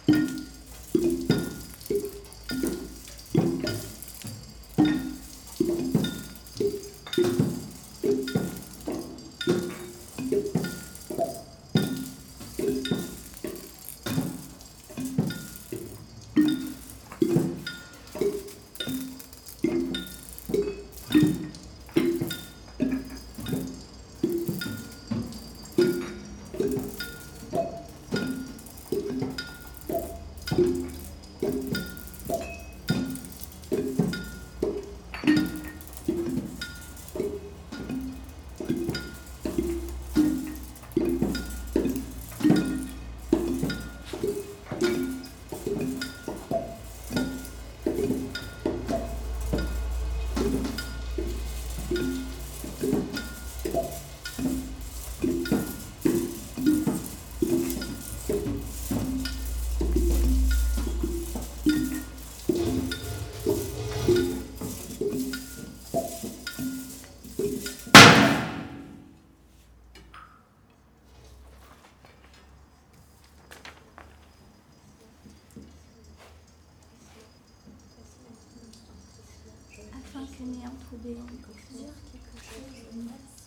Afin que n'ayant trouvé plusieurs quelque chose de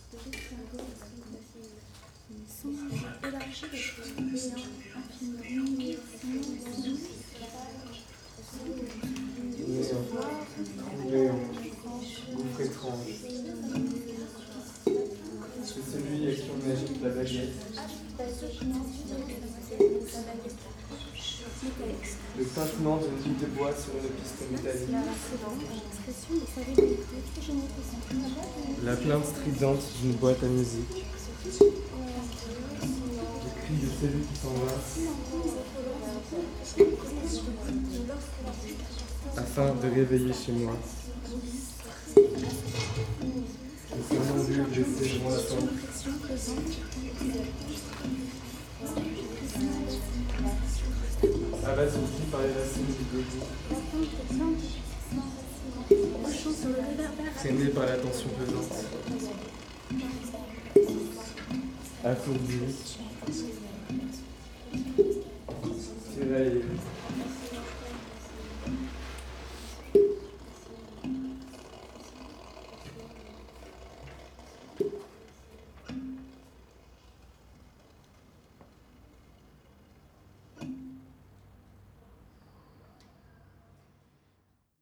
songe élargi le béant infini, Néant, gouffre étrange. C'est celui à qui on agite la baguette. Le tintement d'une pile de bois sur une piste métallique. La plainte stridente d'une boîte à musique. Le cri de celui qui s'en va. Afin de réveiller chez moi. Le somnambule laissé devant la porte. Abasourdi par les racines du debout. Traîné par la tension pesante. Assourdi. Tiraillé.